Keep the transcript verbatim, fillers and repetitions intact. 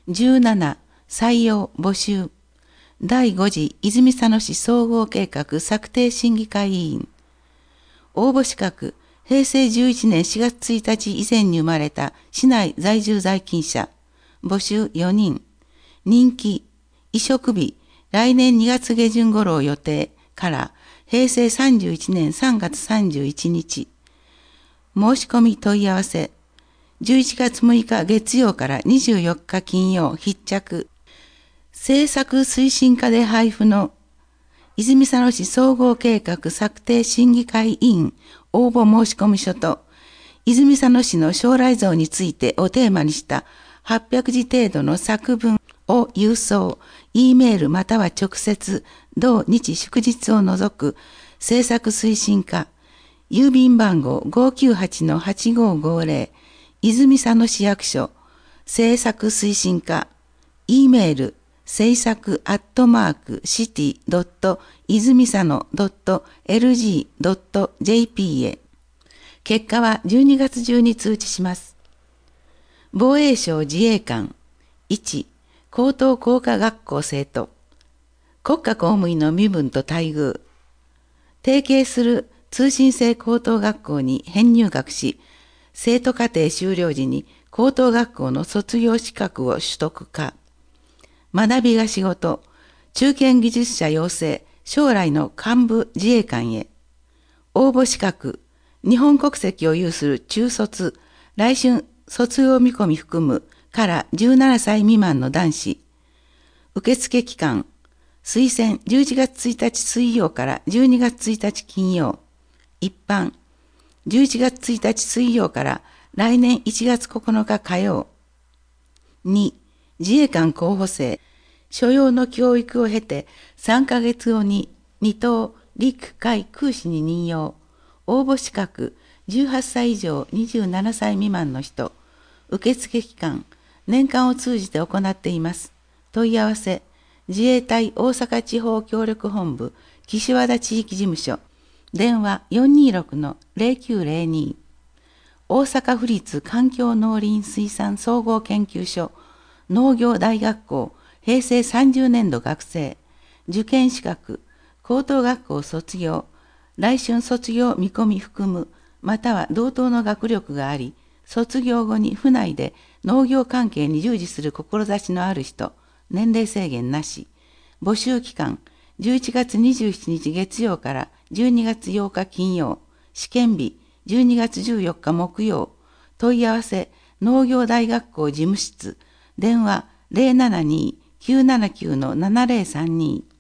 じゅうなな、採用募集。だいご次泉佐野市総合計画策定審議会委員。応募資格、へいせいじゅういちねんしがつついたち以前に生まれた市内在住在勤者。募集よにん。任期、移植日、来年にがつ下旬頃を予定からへいせいさんじゅういちねんさんがつさんじゅういちにち。申し込み問い合わせ。じゅういちがつむいか月曜からにじゅうよっか金曜必着。政策推進課で配布の泉佐野市総合計画策定審議会委員応募申込書と泉佐野市の将来像についてをテーマにしたはっぴゃくじ程度の作文を郵送、Eメールまたは直接、同日祝日を除く政策推進課、郵便番号 ごーきゅうはちのはちごーごーぜろ、泉佐野市役所、政策推進課、Eメール、政策アットマークシティドット泉佐野ドットエルジードットジェーピー へ。結果はじゅうにがつ中に通知します。防衛省自衛官いち、高等工科学校生徒、国家公務員の身分と待遇、提携する通信制高等学校に編入学し、生徒課程修了時に高等学校の卒業資格を取得か、学びが仕事、中堅技術者養成、将来の幹部自衛官へ。応募資格、日本国籍を有する中卒、来春卒業見込み含むからじゅうななさい未満の男子。受付期間、推薦じゅういちがつついたち水曜からじゅうにがつついたち金曜。一般、じゅういちがつついたち水曜から来年いちがつここのか火曜。に、自衛官候補生、所要の教育を経てさんかげつごにに等陸海空士に任用。応募資格、じゅうはっさい以上にじゅうななさい未満の人。受付期間、年間を通じて行っています。問い合わせ、自衛隊大阪地方協力本部岸和田地域事務所。電話 よんにーろくのぜろきゅうぜろに。大阪府立環境農林水産総合研究所農業大学校へいせいさんじゅうねんど学生。受験資格、高等学校卒業、来春卒業見込み含む、または同等の学力があり、卒業後に府内で農業関係に従事する志のある人、年齢制限なし。募集期間、じゅういちがつにじゅうしちにち月曜からじゅうにがつようか金曜。試験日、じゅうにがつじゅうよっか木曜。問い合わせ、農業大学校事務室。電話 ゼロななにーきゅうななきゅうのななぜろさんに。